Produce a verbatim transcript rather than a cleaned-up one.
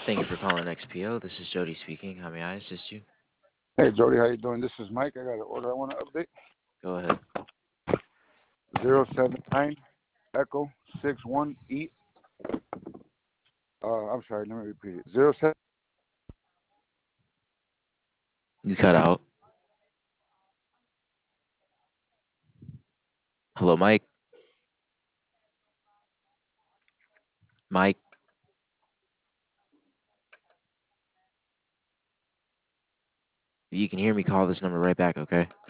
Thank you for calling X P O. This is Jody speaking. How may I assist you? Hey Jody, how you doing? This is Mike. I got an order I want to update. Go ahead. Zero seven nine Echo six one E. Uh, I'm sorry. Let me repeat it. Zero seven. You cut out. Hello, Mike. Mike. If you can hear me, call this number right back, okay?